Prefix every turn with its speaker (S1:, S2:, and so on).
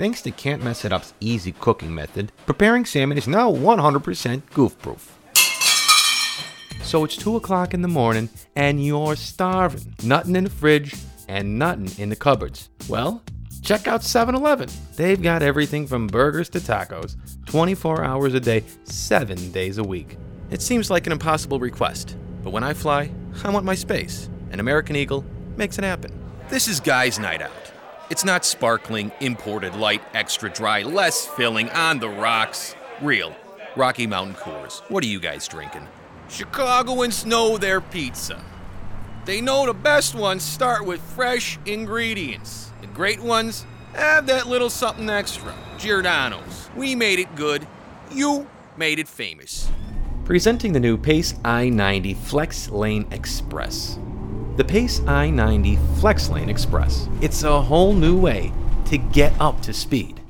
S1: Thanks to Can't Mess It Up's easy cooking method, preparing salmon is now 100% goof-proof. So it's 2 o'clock in the morning, and you're starving. Nothing in the fridge, and nothing in the cupboards. Well, check out 7-Eleven. They've got everything from burgers to tacos, 24 hours a day, 7 days a week. It seems like an impossible request, but when I fly, I want my space, and American Eagle makes it happen.
S2: This is Guy's Night Out. It's not sparkling, imported, light, extra dry, less filling, on the rocks. Real. Rocky Mountain Coors. What are you guys drinking? Chicagoans know their pizza. They know the best ones start with fresh ingredients. The great ones have that little something extra. Giordano's. We made it good. You made it famous.
S1: Presenting the new Pace I-90 Flex Lane Express. The Pace I-90 Flex Lane Express. It's a whole new way to get up to speed.